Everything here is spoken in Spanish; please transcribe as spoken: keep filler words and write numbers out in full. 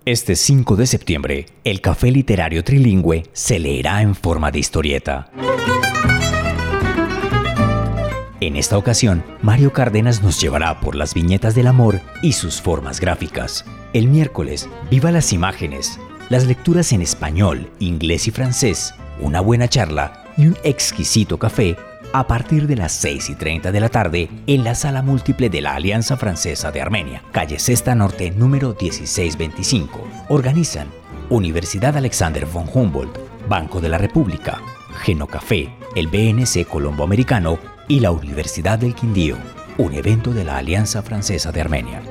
Este cinco de septiembre, el Café Literario Trilingüe se leerá en forma de historieta. En esta ocasión, Mario Cárdenas nos llevará por las viñetas del amor y sus formas gráficas. El miércoles, viva las imágenes, las lecturas en español, inglés y francés, una buena charla y un exquisito café a partir de las seis y treinta de la tarde en la sala múltiple de la Alianza Francesa de Armenia, calle Sexta Norte, número dieciséis veinticinco. Organizan Universidad Alexander von Humboldt, Banco de la República, Genocafé, el B N C Colombo Americano y la Universidad del Quindío, un evento de la Alianza Francesa de Armenia.